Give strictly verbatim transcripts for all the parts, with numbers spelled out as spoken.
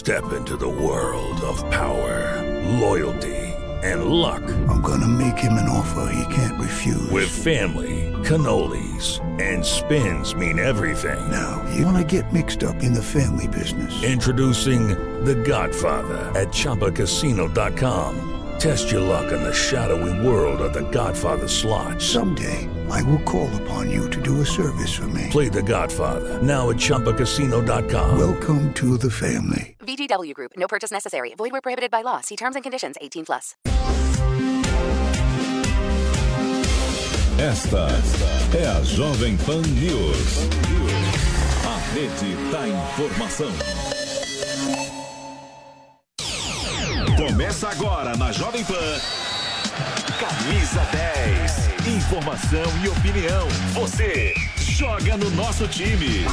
Step into the world of power, loyalty, and luck. I'm gonna make him an offer he can't refuse. With family, cannolis, and spins mean everything. Now, you wanna get mixed up in the family business. Introducing The Godfather at Chumba Casino dot com. Test your luck in the shadowy world of The Godfather slot. Someday, I will call upon you to do a service for me. Play The Godfather, now at Chumba Casino dot com. Welcome to the family. V G W Group. No purchase necessary. Void where prohibited by law. See terms and conditions. eighteen plus. Esta é a Jovem Pan News. A rede da informação. Começa agora na Jovem Pan. Camisa dez. Informação e opinião. Você joga no nosso time.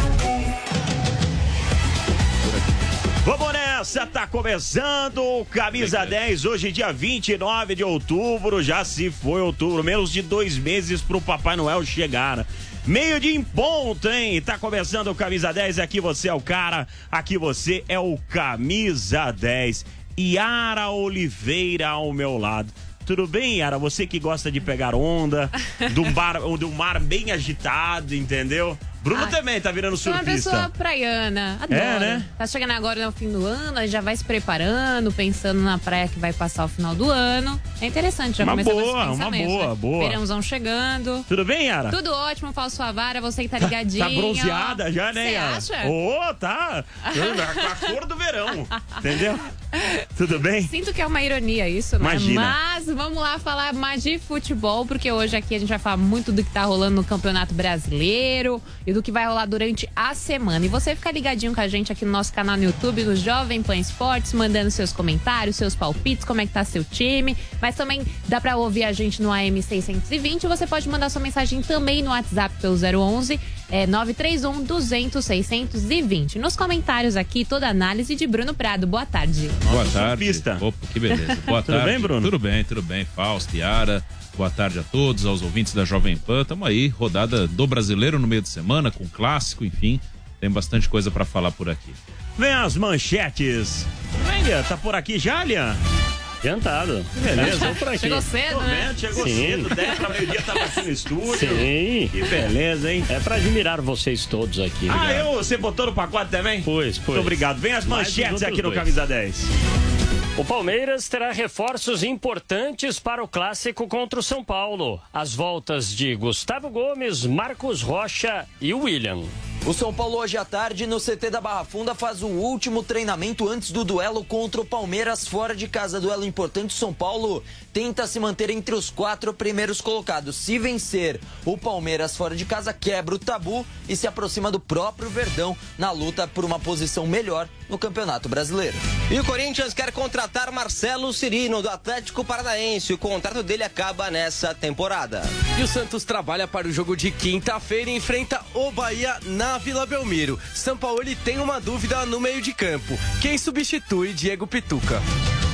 Vamos nessa, tá começando o Camisa dez, hoje dia vinte e nove de outubro, já se foi outubro, menos de dois meses pro Papai Noel chegar. Meio dia em ponto, hein? Tá começando o Camisa dez, aqui você é o cara, aqui você é o Camisa dez. Yara Oliveira ao meu lado. Tudo bem, Yara? Você que gosta de pegar onda, do mar, do mar bem agitado, entendeu? Bruno Ai, também tá virando surfista. Sou uma pessoa praiana, adoro. É, né? Tá chegando agora no fim do ano, já vai se preparando, pensando na praia que vai passar o final do ano. É interessante, já começar com esse pensamento. Uma boa, né? boa. Verãozão chegando. Tudo bem, Yara? Tudo ótimo, Paulo Suavara, você que tá ligadinho. Tá bronzeada ó. já, né, Cê Yara? acha? Ô, oh, tá. A cor do verão, entendeu? Tudo bem? Sinto que é uma ironia isso, né? Imagina. Mas vamos lá falar mais de futebol, porque hoje aqui a gente vai falar muito do que tá rolando no Campeonato Brasileiro e do que vai rolar durante a semana. E você fica ligadinho com a gente aqui no nosso canal no YouTube, no Jovem Pan Esportes, mandando seus comentários, seus palpites, como é que tá seu time. Mas também dá pra ouvir a gente no A M seiscentos e vinte. Você pode mandar sua mensagem também no WhatsApp pelo zero onze é, nove três um duzentos seiscentos e vinte. Nos comentários aqui, toda a análise de Bruno Prado. Boa tarde. Boa tarde. Surfista. Opa, que beleza. Boa tudo tarde. bem, Bruno? Tudo bem, tudo bem. Fausto, Yara. Boa tarde a todos, aos ouvintes da Jovem Pan. Tamo aí, rodada do Brasileiro no meio de semana, com clássico, enfim. Tem bastante coisa pra falar por aqui. Vem as manchetes. Venha, tá por aqui já, Lian? Adiantado. Beleza, por aqui. Chegou cedo, Tô né? vendo, chegou Sim. cedo, dez para meio-dia tava aqui no estúdio. Sim. Que beleza, hein? É pra admirar vocês todos aqui. Ah, obrigado. eu? Você botou no pacote também? Pois, pois. Muito obrigado. Vem as Mais manchetes os outros aqui no dois. Camisa dez. O Palmeiras terá reforços importantes para o clássico contra o São Paulo. As voltas de Gustavo Gomes, Marcos Rocha e William. O São Paulo hoje à tarde no C T da Barra Funda faz o último treinamento antes do duelo contra o Palmeiras fora de casa. Duelo importante, São Paulo tenta se manter entre os quatro primeiros colocados. Se vencer o Palmeiras fora de casa, quebra o tabu e se aproxima do próprio Verdão na luta por uma posição melhor no Campeonato Brasileiro. E o Corinthians quer contratar Marcelo Cirino do Atlético Paranaense. O contrato dele acaba nessa temporada. E o Santos trabalha para o jogo de quinta-feira e enfrenta o Bahia na Vila Belmiro. Sampaoli tem uma dúvida no meio de campo. Quem substitui Diego Pituca?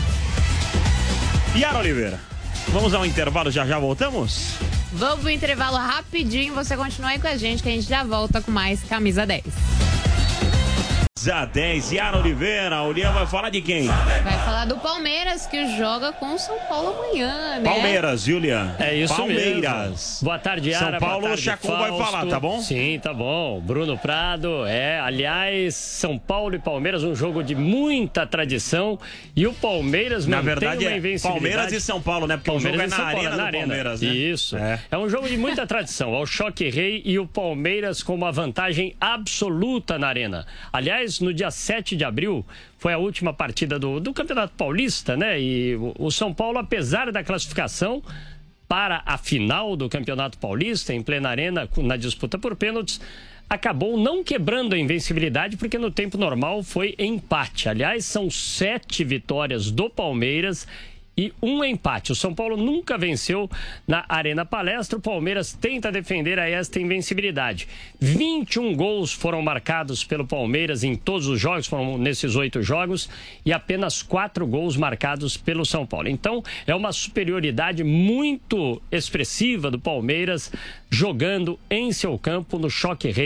Yara Oliveira, vamos ao intervalo, já já voltamos? Vamos pro intervalo rapidinho, você continua aí com a gente que a gente já volta com mais Camisa dez. Camisa dez, Yara Oliveira, o Lian vai falar de quem? Vai falar do Palmeiras, que joga com o São Paulo amanhã, né? Palmeiras, Julian. É isso Palmeiras. mesmo. Boa tarde, Yara. São Paulo, Boa tarde, o Chacon Fausto. vai falar, tá bom? Sim, tá bom. Bruno Prado, é. Aliás, São Paulo e Palmeiras, um jogo de muita tradição. E o Palmeiras Na mantém verdade uma é invencibilidade. Palmeiras e São Paulo, né? Porque Palmeiras o jogo é na arena, na do arena. Palmeiras, né? Isso. É. é um jogo de muita tradição. É o choque rei e o Palmeiras com uma vantagem absoluta na arena. Aliás, no dia sete de abril, foi a última partida do, do Campeonato Paulista, né? E o, o São Paulo, apesar da classificação para a final do Campeonato Paulista, em plena arena, na disputa por pênaltis, acabou não quebrando a invencibilidade, porque no tempo normal foi empate. Aliás, são sete vitórias do Palmeiras e um empate. O São Paulo nunca venceu na Arena Palestra. O Palmeiras tenta defender a esta invencibilidade. vinte e um gols foram marcados pelo Palmeiras em todos os jogos, foram nesses oito jogos, e apenas quatro gols marcados pelo São Paulo. Então, é uma superioridade muito expressiva do Palmeiras, jogando em seu campo no choque rei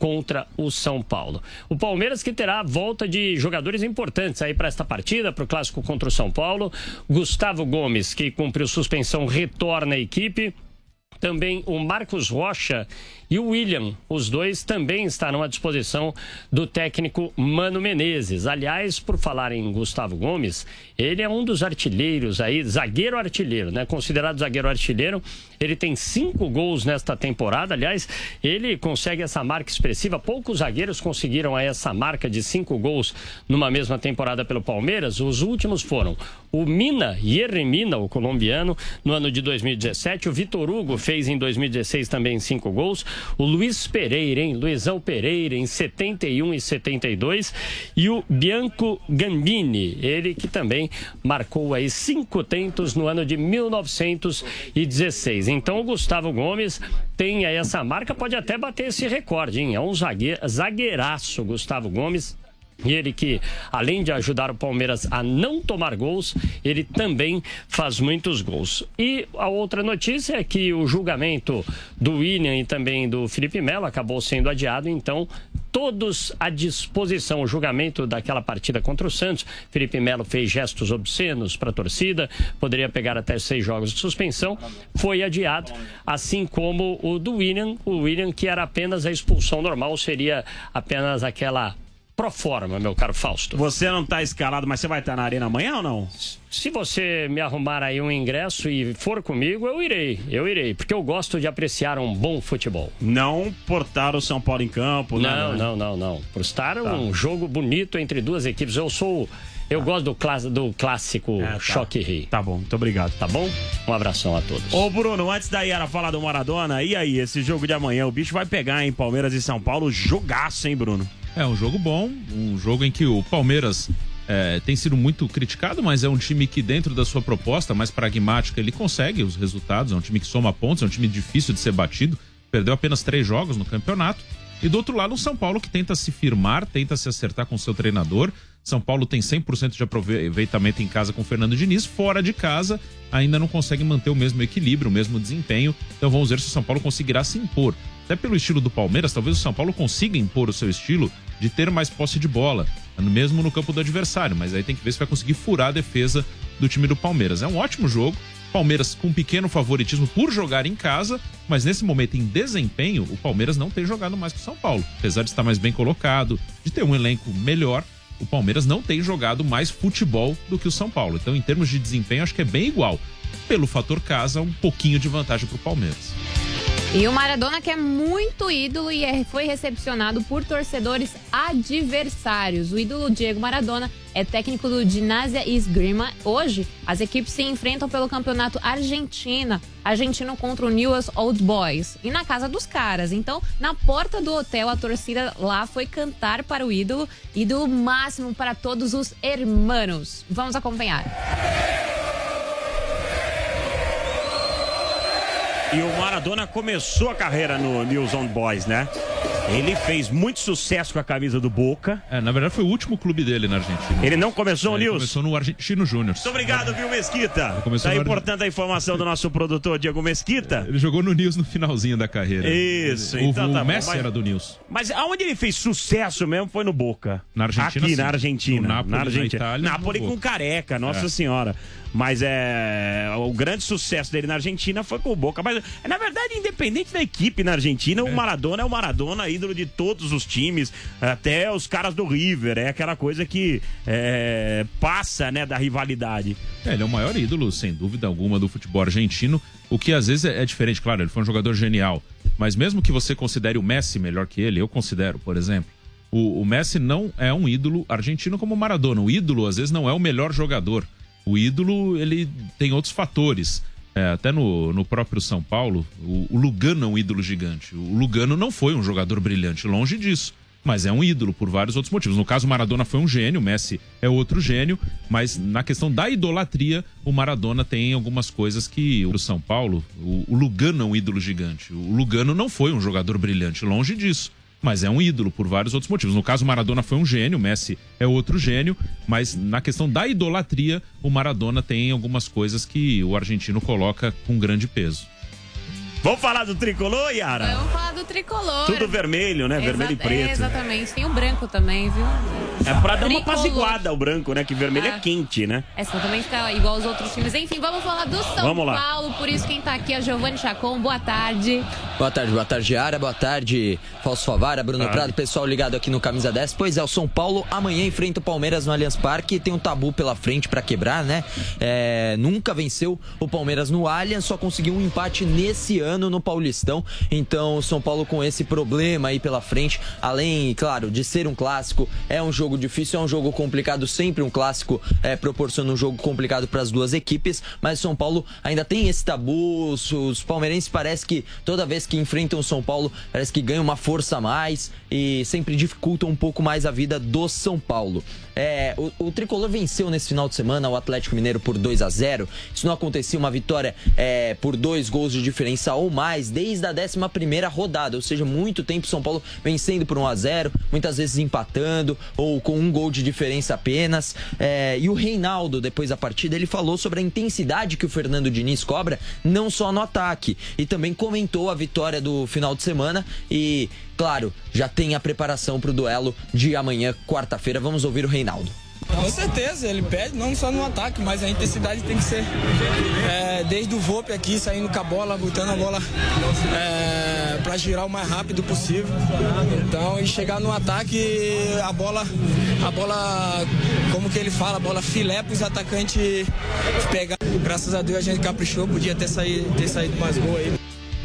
contra o São Paulo. O Palmeiras que terá a volta de jogadores importantes aí para esta partida, para o clássico contra o São Paulo. Gustavo Gomes, que cumpriu suspensão, retorna à equipe. Também o Marcos Rocha e o William, os dois também estarão à disposição do técnico Mano Menezes. Aliás, por falar em Gustavo Gomes, ele é um dos artilheiros aí, zagueiro artilheiro, né? Considerado zagueiro artilheiro. Ele tem cinco gols nesta temporada. Aliás, ele consegue essa marca expressiva. Poucos zagueiros conseguiram essa marca de cinco gols numa mesma temporada pelo Palmeiras. Os últimos foram o Mina, Yerry Mina, o colombiano, no ano de dois mil e dezessete. O Vitor Hugo fez em dois mil e dezesseis também cinco gols. O Luiz Pereira, hein? Luizão Pereira, em setenta e um e setenta e dois. E o Bianco Gambini, ele que também marcou aí cinco tentos no ano de mil novecentos e dezesseis. Então o Gustavo Gomes tem aí essa marca, pode até bater esse recorde, hein? É um zagueiro, zagueiraço, Gustavo Gomes. E ele que, além de ajudar o Palmeiras a não tomar gols, ele também faz muitos gols. E a outra notícia é que o julgamento do William e também do Felipe Melo acabou sendo adiado, então todos à disposição. O julgamento daquela partida contra o Santos, Felipe Melo fez gestos obscenos para a torcida, poderia pegar até seis jogos de suspensão, foi adiado, assim como o do William, o William que era apenas a expulsão normal, seria apenas aquela pro forma, meu caro Fausto. Você não tá escalado, mas você vai estar na arena amanhã ou não? Se você me arrumar aí um ingresso e for comigo, eu irei, eu irei, porque eu gosto de apreciar um bom futebol. Não portar o São Paulo em campo, não, nada, né? não, não, não. Por estar tá. um jogo bonito entre duas equipes. Eu sou, eu tá. gosto do, clás, do clássico é, tá. Choque Rei. Tá bom, muito obrigado. Tá bom? Um abração a todos. Ô Bruno, antes da Yara falar do Maradona, e aí, esse jogo de amanhã, o bicho vai pegar, hein? Palmeiras e São Paulo, jogaço, hein, Bruno? É um jogo bom, um jogo em que o Palmeiras é, tem sido muito criticado, mas é um time que dentro da sua proposta mais pragmática, ele consegue os resultados, é um time que soma pontos, é um time difícil de ser batido, perdeu apenas três jogos no campeonato. E do outro lado, o São Paulo que tenta se firmar, tenta se acertar com o seu treinador. São Paulo tem cem por cento de aproveitamento em casa com o Fernando Diniz, fora de casa ainda não consegue manter o mesmo equilíbrio, o mesmo desempenho. Então vamos ver se o São Paulo conseguirá se impor. Até pelo estilo do Palmeiras, talvez o São Paulo consiga impor o seu estilo de ter mais posse de bola, mesmo no campo do adversário, mas aí tem que ver se vai conseguir furar a defesa do time do Palmeiras. É um ótimo jogo, Palmeiras com um pequeno favoritismo por jogar em casa, mas nesse momento em desempenho, o Palmeiras não tem jogado mais que o São Paulo. Apesar de estar mais bem colocado, de ter um elenco melhor, o Palmeiras não tem jogado mais futebol do que o São Paulo. Então, em termos de desempenho, acho que é bem igual. Pelo fator casa, um pouquinho de vantagem para o Palmeiras. E o Maradona, que é muito ídolo e foi recepcionado por torcedores adversários. O ídolo Diego Maradona é técnico do Ginásio Esgrima. Hoje, as equipes se enfrentam pelo campeonato argentino, argentino contra o Newell's Old Boys. E na casa dos caras. Então, na porta do hotel, a torcida lá foi cantar para o ídolo. Ídolo máximo para todos os hermanos. Vamos acompanhar. E o Maradona começou a carreira no Newell's Old Boys, né? Ele fez muito sucesso com a camisa do Boca. É, na verdade foi o último clube dele na Argentina. Ele não começou, é, Nils? Começou no Argentino Júnior. Muito obrigado, viu, Mesquita? Começou tá no importante a informação do nosso produtor, Diego Mesquita. Ele jogou no Newell's no finalzinho da carreira. Isso, o, então o tá Messi bom, mas, era do Newell's. Mas aonde ele fez sucesso mesmo foi no Boca. Na Argentina, Aqui, sim. na Argentina. No Napoli, na Argentina. na Itália, Napoli com Careca, nossa é. senhora. Mas é o grande sucesso dele na Argentina foi com o Boca. Mas, na verdade, independente da equipe na Argentina, é. o Maradona é o Maradona, ídolo de todos os times, até os caras do River. É aquela coisa que é, passa, né, da rivalidade. É, ele é o maior ídolo, sem dúvida alguma, do futebol argentino. O que às vezes é diferente, claro, ele foi um jogador genial. Mas mesmo que você considere o Messi melhor que ele, eu considero, por exemplo, o, o Messi não é um ídolo argentino como o Maradona. O ídolo, às vezes, não é o melhor jogador. O ídolo, ele tem outros fatores. É, até no, no próprio São Paulo, o, o Lugano é um ídolo gigante. O Lugano não foi um jogador brilhante, longe disso. Mas é um ídolo por vários outros motivos. No caso, o Maradona foi um gênio, o Messi é outro gênio. Mas na questão da idolatria, o Maradona tem algumas coisas que o São Paulo, o, o Lugano é um ídolo gigante. O Lugano não foi um jogador brilhante, longe disso. Mas é um ídolo por vários outros motivos. No caso, o Maradona foi um gênio, o Messi é outro gênio, mas na questão da idolatria, o Maradona tem algumas coisas que o argentino coloca com grande peso. Vamos falar do tricolor, Yara? Vamos falar do tricolor. Tudo vermelho, né? Exa- Vermelho e preto. É, exatamente. Tem o branco também, viu? É pra dar uma Tricolor. apaziguada o branco, né? Que vermelho é, É. quente, né? Essa também fica igual aos outros times. Enfim, vamos falar do São Vamos lá. Paulo. Por isso quem tá aqui é Giovanni Chacon. Boa tarde. Boa tarde, boa tarde, Yara. Boa tarde, Fausto Favara, Bruno Tarde. Prado, pessoal ligado aqui no Camisa dez. Pois é, o São Paulo amanhã enfrenta o Palmeiras no Allianz Parque. Tem um tabu pela frente pra quebrar, né? É, nunca venceu o Palmeiras no Allianz, só conseguiu um empate nesse ano no Paulistão. Então, o São Paulo com esse problema aí pela frente, além, claro, de ser um clássico, é um jogo difícil, é um jogo complicado, sempre um clássico é, proporciona um jogo complicado para as duas equipes, mas o São Paulo ainda tem esse tabu. Os, os palmeirenses parece que toda vez que enfrentam o São Paulo, parece que ganham uma força a mais e sempre dificultam um pouco mais a vida do São Paulo. É, o, o Tricolor venceu nesse final de semana o Atlético Mineiro por dois a zero. Isso não acontecia uma vitória é, por dois gols de diferença ou mais desde a décima primeira rodada, ou seja, muito tempo São Paulo vencendo por um a zero, muitas vezes empatando ou com um gol de diferença apenas. É, e o Reinaldo, depois da partida, ele falou sobre a intensidade que o Fernando Diniz cobra, não só no ataque, e também comentou a vitória do final de semana e, claro, já tem a preparação para o duelo de amanhã, quarta-feira. Vamos ouvir o Reinaldo. Com certeza, ele pede não só no ataque, mas a intensidade tem que ser é, desde o Volpe aqui, saindo com a bola, botando a bola é, para girar o mais rápido possível. Então, e chegar no ataque, a bola, a bola, como que ele fala, a bola filé para os atacantes pegar. Graças a Deus a gente caprichou, podia ter saído, ter saído mais gol aí.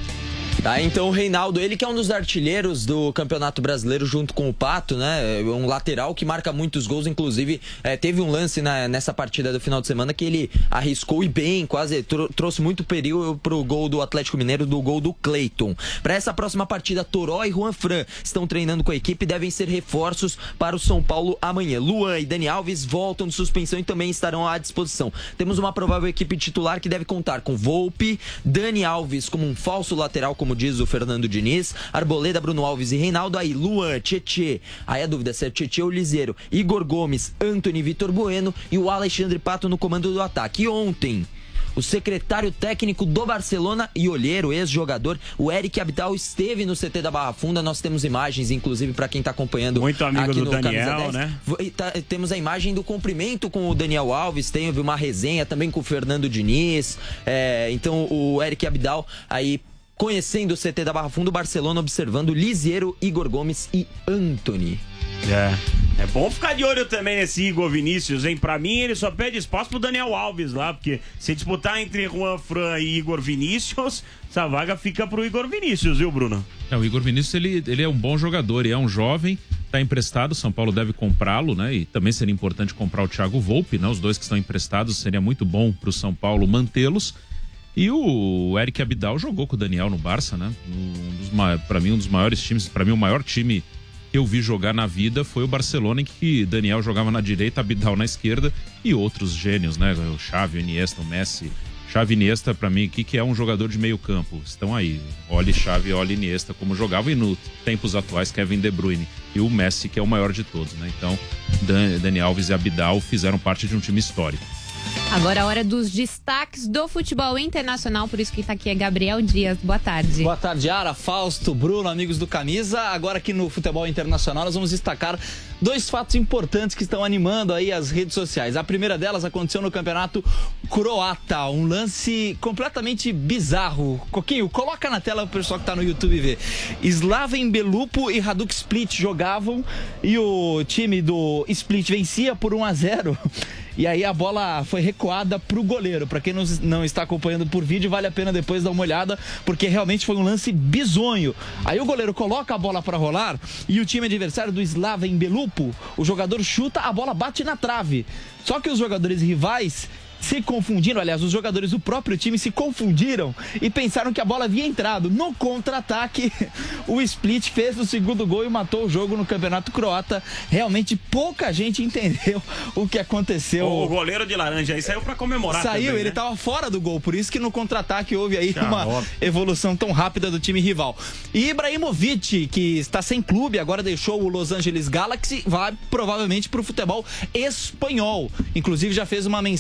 Tá, então o Reinaldo, ele que é um dos artilheiros do Campeonato Brasileiro junto com o Pato, né? Um lateral que marca muitos gols, inclusive é, teve um lance na, nessa partida do final de semana que ele arriscou e bem, quase trou- trouxe muito perigo pro gol do Atlético Mineiro, do gol do Cleiton. Para essa próxima partida, Toró e Juan Fran estão treinando com a equipe e devem ser reforços para o São Paulo amanhã. Luan e Dani Alves voltam de suspensão e também estarão à disposição. Temos uma provável equipe titular que deve contar com Volpe, Dani Alves como um falso lateral, como diz o Fernando Diniz, Arboleda, Bruno Alves e Reinaldo, aí Luan, Tietê, aí a dúvida se é Tietê ou Liseiro, Igor Gomes, Antony, Vitor Bueno e o Alexandre Pato no comando do ataque. E ontem, o secretário técnico do Barcelona e olheiro, ex-jogador, o Eric Abidal, esteve no C T da Barra Funda. Nós temos imagens, inclusive, para quem tá acompanhando. Muito amigo aqui do no Daniel, Camisa dez. né? Tá, temos a imagem do cumprimento com o Daniel Alves, teve uma resenha também com o Fernando Diniz. É, então, o Eric Abidal aí conhecendo o C T da Barra Funda, o Barcelona observando Liseiro, Igor Gomes e Antony. É. É bom ficar de olho também nesse Igor Vinícius, hein? Pra mim, ele só pede espaço pro Daniel Alves lá, porque se disputar entre Juan Fran e Igor Vinícius, essa vaga fica pro Igor Vinícius, viu, Bruno? É, o Igor Vinícius, ele, ele é um bom jogador e é um jovem, tá emprestado, São Paulo deve comprá-lo, né? E também seria importante comprar o Thiago Volpe, né? Os dois que estão emprestados, seria muito bom pro São Paulo mantê-los. E o Eric Abidal jogou com o Daniel no Barça, né? Um dos, pra mim, um dos maiores times, pra mim, o maior time que eu vi jogar na vida foi o Barcelona, em que Daniel jogava na direita, Abidal na esquerda e outros gênios, né? O Xavi, o Iniesta, o Messi. Xavi e Iniesta, pra mim, que, que é um jogador de meio campo. Estão aí. Olhe Xavi, olhe Iniesta, como jogavam, e no tempos atuais, Kevin De Bruyne. E o Messi, que é o maior de todos, né? Então, Dan, Dani Alves e Abidal fizeram parte de um time histórico. Agora a hora dos destaques do futebol internacional, por isso que tá aqui é Gabriel Dias. Boa tarde. Boa tarde, Ara, Fausto, Bruno, amigos do Camisa. Agora aqui no futebol internacional nós vamos destacar dois fatos importantes que estão animando aí as redes sociais. A primeira delas aconteceu no campeonato croata, um lance completamente bizarro. Coquinho, coloca na tela o pessoal que tá no YouTube ver. Slaven Belupo e Hajduk Split jogavam e o time do Split vencia por um a zero. E aí a bola foi recuada pro goleiro. Pra quem não está acompanhando por vídeo, vale a pena depois dar uma olhada, porque realmente foi um lance bizonho. Aí o goleiro coloca a bola pra rolar e o time adversário do Slaven Belupo, o jogador chuta, a bola bate na trave. Só que os jogadores rivais se confundiram, aliás, os jogadores do próprio time se confundiram e pensaram que a bola havia entrado. No contra-ataque, o Split fez o segundo gol e matou o jogo no campeonato croata. Realmente pouca gente entendeu o que aconteceu. O goleiro de laranja aí saiu pra comemorar. Saiu, também, ele né? tava fora do gol, por isso que no contra-ataque houve aí Já, uma óbvio. evolução tão rápida do time rival. E Ibrahimovic, que está sem clube, agora deixou o Los Angeles Galaxy, vai provavelmente pro futebol espanhol. Inclusive já fez uma mensagem aí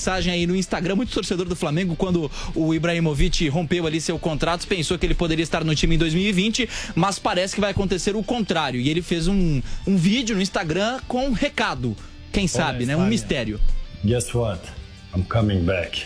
no Instagram, muito torcedor do Flamengo, quando o Ibrahimovic rompeu ali seu contrato, pensou que ele poderia estar no time em dois mil e vinte, mas parece que vai acontecer o contrário. E ele fez um, um vídeo no Instagram com um recado. Quem sabe, né? Um mistério. Guess what? I'm coming back.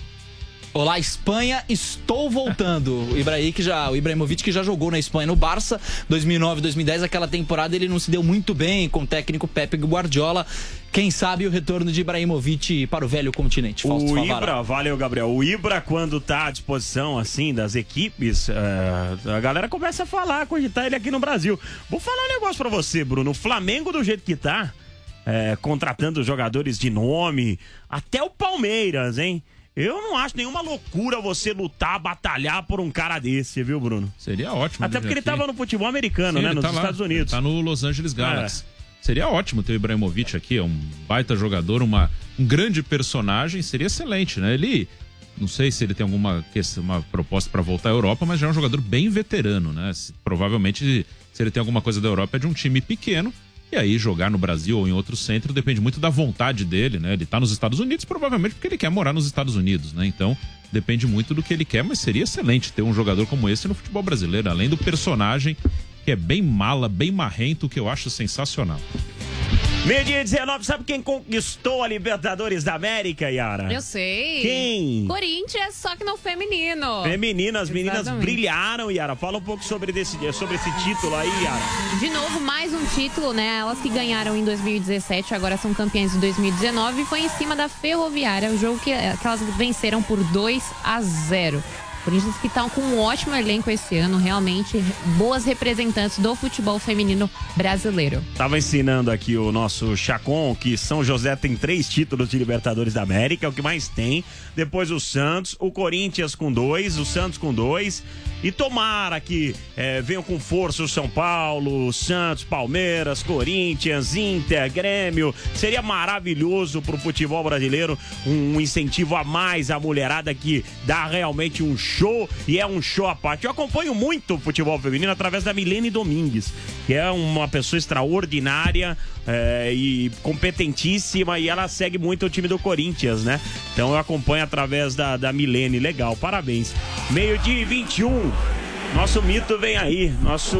Olá, Espanha, estou voltando. O Ibrahim, que já, o Ibrahimovic, que já jogou na Espanha no Barça, dois mil e nove, dois mil e dez, aquela temporada ele não se deu muito bem com o técnico Pepe Guardiola. Quem sabe o retorno de Ibrahimovic para o velho continente. Fausto o Favara. Ibra, valeu, Gabriel. O Ibra, quando tá à disposição, assim, das equipes, é, a galera começa a falar, cogitar ele aqui no Brasil. Vou falar um negócio pra você, Bruno. O Flamengo, do jeito que tá, é, contratando jogadores de nome, até o Palmeiras, hein? Eu não acho nenhuma loucura você lutar, batalhar por um cara desse, viu, Bruno? Seria ótimo. Até porque ele tava no futebol americano, Sim, né? Nos tá Estados lá, Unidos. Tá no Los Angeles Galaxy. É. Seria ótimo ter o Ibrahimovic aqui, é um baita jogador, uma, um grande personagem, seria excelente, né? Ele, não sei se ele tem alguma questão, uma proposta para voltar à Europa, mas já é um jogador bem veterano, né? Se, provavelmente, se ele tem alguma coisa da Europa, é de um time pequeno. E aí jogar no Brasil ou em outro centro depende muito da vontade dele, né? Ele tá nos Estados Unidos provavelmente porque ele quer morar nos Estados Unidos, né? Então depende muito do que ele quer, mas seria excelente ter um jogador como esse no futebol brasileiro, além do personagem que é bem mala, bem marrento, que eu acho sensacional. Meio-dia dezenove, sabe quem conquistou a Libertadores da América, Yara? Eu sei. Quem? Corinthians, só que no feminino. Feminino, as meninas Exatamente. Brilharam, Yara. Fala um pouco sobre, desse, sobre esse título aí, Yara. De novo, mais um título, né? Elas que ganharam em dois mil e dezessete, agora são campeãs em dois mil e dezenove. Foi em cima da Ferroviária, o jogo que, que elas venceram por dois a zero. Corinthians que estão com um ótimo elenco esse ano, realmente boas representantes do futebol feminino brasileiro. Tava ensinando aqui o nosso Chacon que São José tem três títulos de Libertadores da América, é o que mais tem. Depois o Santos, o Corinthians com dois, o Santos com dois. E tomara que é, venham com força o São Paulo, Santos, Palmeiras, Corinthians, Inter, Grêmio. Seria maravilhoso pro futebol brasileiro, um, um incentivo a mais à mulherada que dá realmente um show, e é um show à parte. Eu acompanho muito o futebol feminino através da Milene Domingues, que é uma pessoa extraordinária é, e competentíssima, e ela segue muito o time do Corinthians, né? Então eu acompanho através da, da Milene. Legal, parabéns. Meio-dia e vinte e um, nosso mito vem aí, nosso...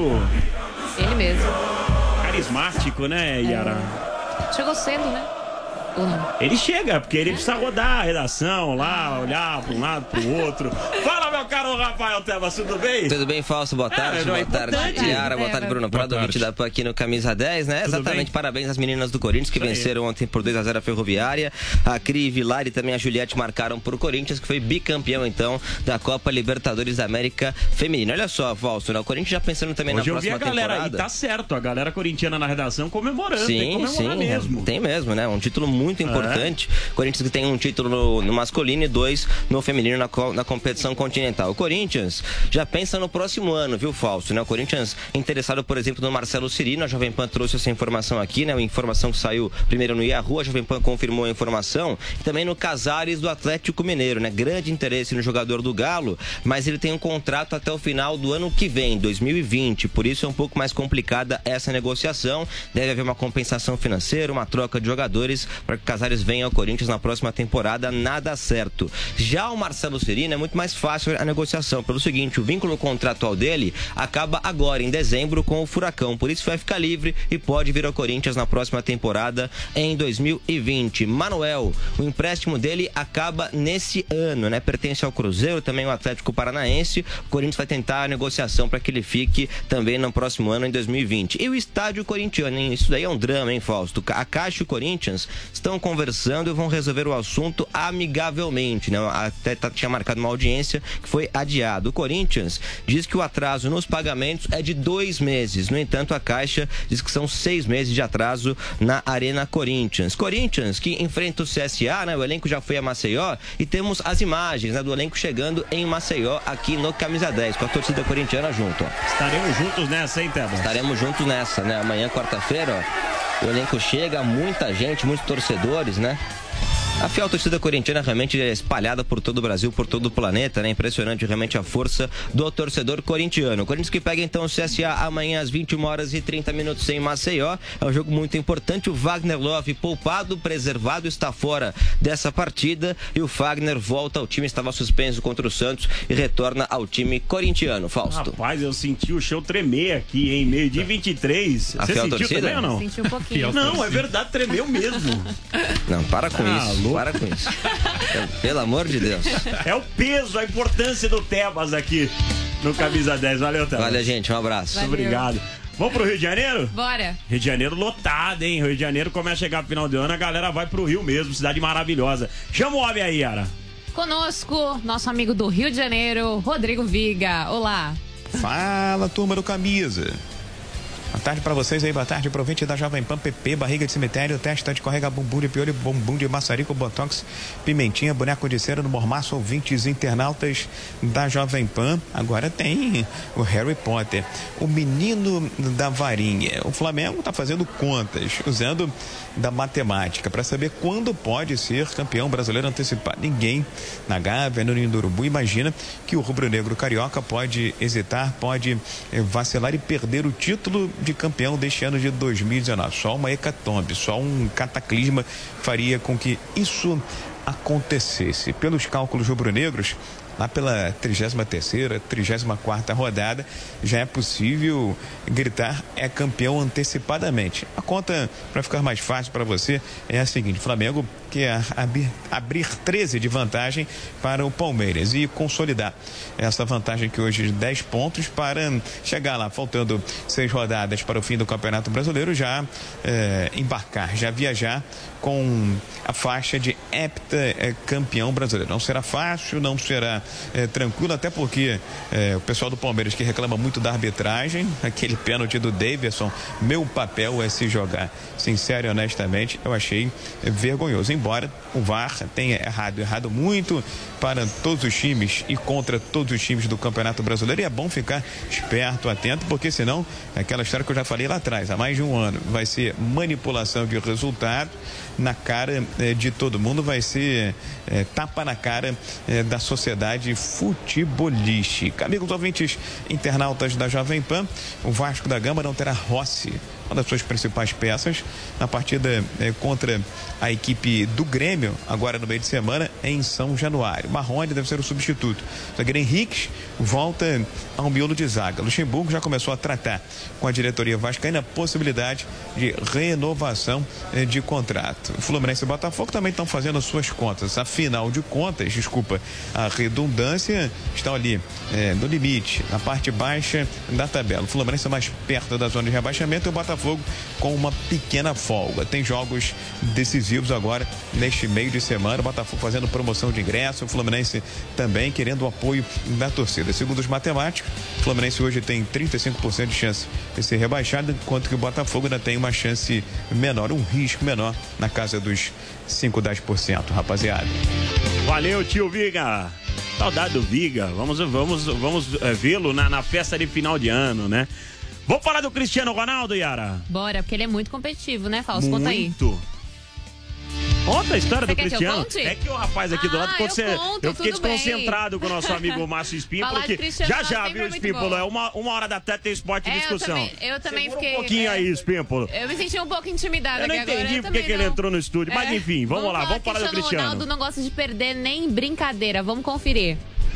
Ele mesmo. Carismático, né, Yara? É... Chegou cedo, né? Ou não? Ele chega, porque ele precisa rodar a redação lá, olhar para um lado, para o outro. Fala, meu caro Rafael Tebas, tudo bem? Tudo bem, Fausto? Boa tarde. É, boa é tarde, Yara. Boa tarde, Bruno Prado, ouvinte da P A aqui no Camisa dez, né? Tudo Exatamente, bem? Parabéns às meninas do Corinthians que Isso venceram aí. ontem por dois a zero a Ferroviária. A Cri Vilar e também a Juliette marcaram por Corinthians, que foi bicampeão, então, da Copa Libertadores da América Feminina. Olha só, Fausto, né? O Corinthians já pensando também Hoje na eu vi próxima a galera temporada. aí, tá certo, a galera corintiana na redação comemorando, tem que Sim, comemorar sim, mesmo. tem mesmo, né? Um título muito É. importante. Corinthians que tem um título no, no masculino e dois no feminino na, co- na competição continental. O Corinthians já pensa no próximo ano, viu, Fausto? Né? O Corinthians interessado, por exemplo, no Marcelo Cirino. A Jovem Pan trouxe essa informação aqui, né? Uma informação que saiu primeiro no Yahoo, a Jovem Pan confirmou a informação. E também no Casares do Atlético Mineiro, né? Grande interesse no jogador do Galo, mas ele tem um contrato até o final do ano que vem, dois mil e vinte. Por isso é um pouco mais complicada essa negociação. Deve haver uma compensação financeira, uma troca de jogadores para que o Casares venha ao Corinthians na próxima temporada, nada certo. Já o Marcelo Cirino é muito mais fácil a negociação, pelo seguinte, o vínculo contratual dele acaba agora, em dezembro, com o Furacão, por isso vai ficar livre e pode vir ao Corinthians na próxima temporada, em dois mil e vinte. Manuel, o empréstimo dele acaba nesse ano, né? Pertence ao Cruzeiro, também ao Atlético Paranaense. O Corinthians vai tentar a negociação para que ele fique também no próximo ano, em dois mil e vinte. E o estádio corintiano, hein? Isso daí é um drama, hein, Fausto? A Caixa e o Corinthians estão conversando e vão resolver o assunto amigavelmente, né? Até tinha marcado uma audiência que foi adiado. O Corinthians diz que o atraso nos pagamentos é de dois meses. No entanto, a Caixa diz que são seis meses de atraso na Arena Corinthians. Corinthians que enfrenta o C S A, né? O elenco já foi a Maceió e temos as imagens, né, do elenco chegando em Maceió aqui no Camisa dez, com a torcida corintiana junto, ó. Estaremos juntos nessa, hein, Tebas? Estaremos juntos nessa, né? Amanhã, quarta-feira, ó. O elenco chega, muita gente, muitos torcedores, né? A fiel torcida corintiana realmente é espalhada por todo o Brasil, por todo o planeta, né? Impressionante realmente a força do torcedor corintiano. O Corinthians que pega então o C S A amanhã às vinte e uma horas e trinta minutos em Maceió. É um jogo muito importante. O Wagner Love, poupado, preservado, está fora dessa partida. E o Fagner volta ao time, estava suspenso contra o Santos e retorna ao time corintiano. Fausto. Rapaz, eu senti o chão tremer aqui, em meio de vinte e três. A Você fiel sentiu torcida? também ou não? Senti um pouquinho. Não, é verdade, tremeu mesmo. Não, para com Ah, isso. louco. Para com isso. Pelo amor de Deus. É o peso, a importância do Tebas aqui no Camisa dez. Valeu, Tebas. Valeu, gente. Um abraço. Valeu. Obrigado. Vamos pro Rio de Janeiro? Bora. Rio de Janeiro lotado, hein? Rio de Janeiro começa a chegar pro final do ano, a galera vai pro Rio mesmo, cidade maravilhosa. Chama o homem aí, Yara. Conosco, nosso amigo do Rio de Janeiro, Rodrigo Viga. Olá. Fala, turma do Camisa. Boa tarde pra vocês aí, boa tarde. Aproveite da Jovem Pan P P, barriga de cemitério, testa de correga, bumbum de piolho, bumbum de maçarico, botox, pimentinha, boneco de cera no mormaço, ouvintes internautas da Jovem Pan. Agora tem o Harry Potter, o menino da varinha. O Flamengo tá fazendo contas, usando da matemática, para saber quando pode ser campeão brasileiro antecipado. Ninguém na Gávea, no Ninho do Urubu, imagina que o rubro-negro carioca pode hesitar, pode eh, vacilar e perder o título de campeão deste ano de dois mil e dezenove. Só uma hecatombe, só um cataclisma faria com que isso acontecesse. Pelos cálculos rubro-negros, lá pela trigésima terceira, trigésima quarta rodada, já é possível gritar é campeão antecipadamente. A conta, para ficar mais fácil para você, é a seguinte: Flamengo quer abrir, abrir treze de vantagem para o Palmeiras e consolidar essa vantagem que hoje é de dez pontos para chegar lá, faltando seis rodadas para o fim do Campeonato Brasileiro, já é, embarcar, já viajar com a faixa de heptacampeão brasileiro. Não será fácil, não será é, tranquilo, até porque é, o pessoal do Palmeiras que reclama muito da arbitragem, aquele pênalti do Davidson, meu papel é se jogar. Sincero e honestamente, eu achei vergonhoso. Embora o V A R tenha errado, errado muito para todos os times e contra todos os times do Campeonato Brasileiro, e é bom ficar esperto, atento, porque senão, aquela história que eu já falei lá atrás, há mais de um ano, vai ser manipulação de resultado na cara eh, de todo mundo, vai ser eh, tapa na cara eh, da sociedade futebolística. Amigos ouvintes internautas da Jovem Pan, o Vasco da Gama não terá Rossi, uma das suas principais peças, na partida eh, contra a equipe do Grêmio, agora no meio de semana, em São Januário. Marrone deve ser o substituto. O zagueiro Henrique volta ao miolo de zaga. Luxemburgo já começou a tratar com a diretoria vascaína a possibilidade de renovação eh, de contrato. O Fluminense e o Botafogo também estão fazendo as suas contas. Afinal de contas, desculpa, a redundância está ali eh, no limite, na parte baixa da tabela. O Fluminense é mais perto da zona de rebaixamento e o Botafogo com uma pequena folga. Tem jogos decisivos agora neste meio de semana. O Botafogo fazendo promoção de ingresso, o Fluminense também querendo o apoio da torcida. Segundo os matemáticos, o Fluminense hoje tem trinta e cinco por cento de chance de ser rebaixado, enquanto que o Botafogo ainda tem uma chance menor, um risco menor, na casa dos cinco, dez por cento, rapaziada. Valeu, tio Viga. Saudade do Viga. Vamos, vamos, vamos é, vê-lo na, na festa de final de ano, né? Vamos falar do Cristiano Ronaldo, Yara? Bora, porque ele é muito competitivo, né, Fausto? Muito. Conta aí. Conta a história Você do quer Cristiano. que eu conte? É que o rapaz aqui do Ah, lado, quando eu você, conto, eu fiquei tudo bem. desconcentrado com o nosso amigo Márcio Espímpolo, Falar de que Cristiano já Ronaldo já sempre viu é o muito Espímpolo, bom. é uma, uma hora da tarde tem esporte e É, eu discussão. também, eu também Segura fiquei. um pouquinho é, aí, Espímpolo. Eu me senti um pouco intimidada Eu não aqui agora. entendi eu porque também que ele não. entrou no estúdio, mas É. enfim, vamos, lá, vamos falar do Cristiano Cristiano. Ronaldo não gosta de perder nem brincadeira, vamos conferir.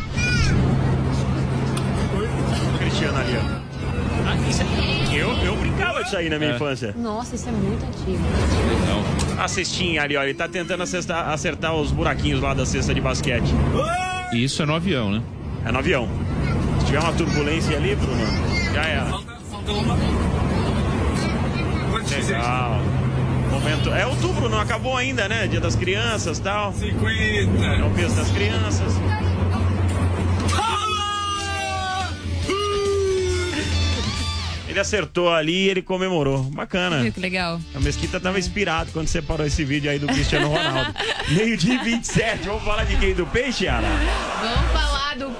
Cristiano ali, ó. Ah, isso é... eu, eu brincava disso aí na minha É. infância. Nossa, isso é muito antigo. A cestinha ali, ó, ele tá tentando acertar, acertar os buraquinhos lá da cesta de basquete. E isso é no avião, né? É no avião. Se tiver uma turbulência ali, Bruno, já era. Legal. Momento. É outubro, não acabou ainda, né? Dia das crianças e tal. cinquenta. É o peso das crianças. Ele acertou ali e ele comemorou. Bacana. Que legal. A Mesquita tava inspirado quando separou esse vídeo aí do Cristiano Ronaldo. Meio dia vinte e sete. Vamos falar de quem? Do Peixe, Yara? Vamos falar do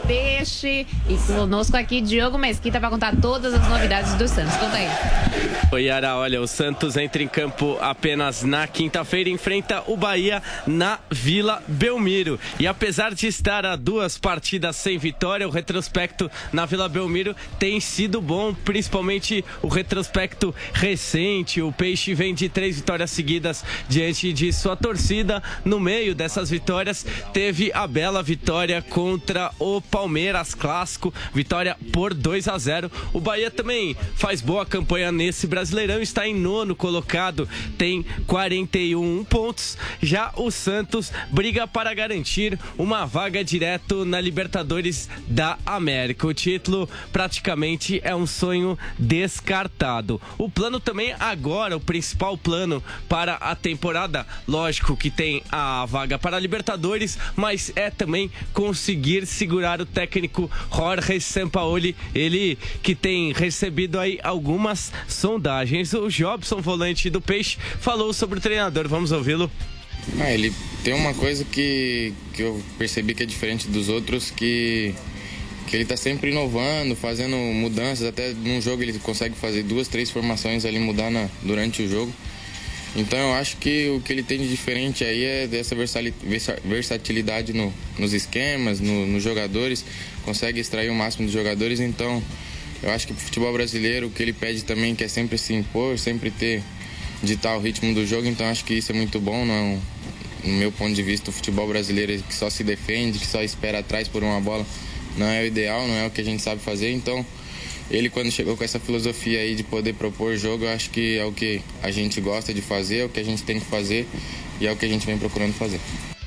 Peixe. E conosco aqui, Diogo Mesquita, para contar todas as novidades do Santos. Conta aí. Oi, Yara, olha, o Santos entra em campo apenas na quinta-feira e enfrenta o Bahia na Vila Belmiro. E apesar de estar a duas partidas sem vitória, o retrospecto na Vila Belmiro tem sido bom, principalmente o retrospecto recente. O Peixe vem de três vitórias seguidas diante de sua torcida. No meio dessas vitórias, teve a bela vitória contra o Palmeiras, clássico, vitória por dois a zero. O Bahia também faz boa campanha nesse Brasileirão, está em nono colocado, tem quarenta e um pontos. Já o Santos briga para garantir uma vaga direto na Libertadores da América. O título praticamente é um sonho descartado. O plano também agora, o principal plano para a temporada, lógico que tem a vaga para a Libertadores, mas é também conseguir segurar o técnico Jorge Sampaoli, ele que tem recebido aí algumas sondagens. O Jobson, volante do Peixe, falou sobre o treinador. Vamos ouvi-lo. Ah, ele tem uma coisa que, que eu percebi que é diferente dos outros, que, que ele tá sempre inovando, fazendo mudanças. Até num jogo ele consegue fazer duas, três formações ali, mudar na, durante o jogo. Então eu acho que o que ele tem de diferente aí é dessa versatilidade no, nos esquemas, no, nos jogadores, consegue extrair o máximo dos jogadores. Então eu acho que o futebol brasileiro, o que ele pede também, que é sempre se impor, sempre ter, ditar o ritmo do jogo. Então acho que isso é muito bom. Não é um, no meu ponto de vista, o futebol brasileiro que só se defende, que só espera atrás por uma bola, não é o ideal, não é o que a gente sabe fazer. Então ele, quando chegou com essa filosofia aí de poder propor jogo, eu acho que é o que a gente gosta de fazer, é o que a gente tem que fazer e é o que a gente vem procurando fazer.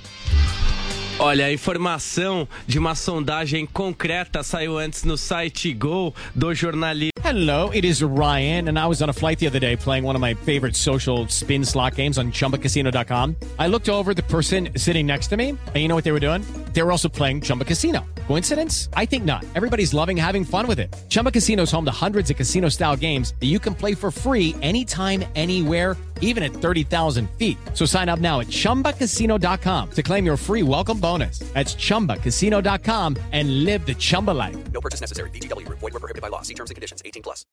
Olha, a informação de uma sondagem concreta saiu antes no site Gol do jornalista. Hello, it is Ryan, and I was on a flight the other day playing one of my favorite social spin slot games on Chumba Casino dot com. I looked over at the person sitting next to me, and you know what they were doing? They were also playing Chumba Casino. Coincidence? I think not. Everybody's loving having fun with it. Chumba Casino is home to hundreds of casino-style games that you can play for free anytime, anywhere, even at thirty thousand feet. So sign up now at Chumba Casino dot com to claim your free welcome bonus. That's Chumba Casino dot com and live the Chumba life. No purchase necessary. V G W. Void where prohibited by law. See terms and conditions. eighteen plus.